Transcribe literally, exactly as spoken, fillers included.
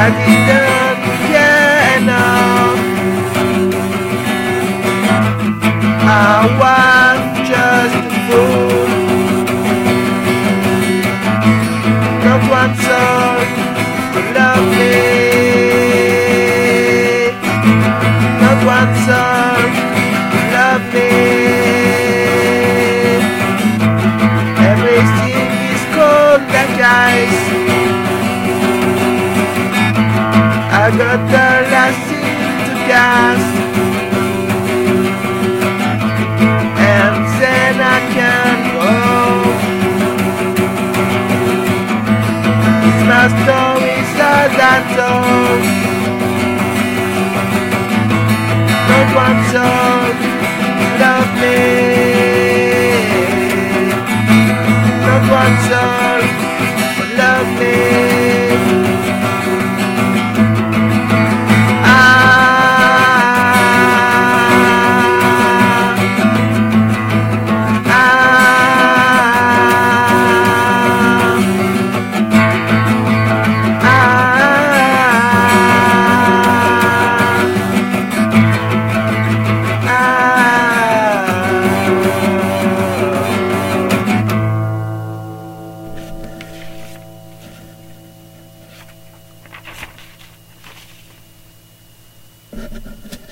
I didn't care enough. I was just a fool. Not one soul could love me. Not one soul could love me. Everything is cold like ice. I got the last thing to gas, and then I can go. It's my story, sad and told. Not one soul love me. Not one soul love me. You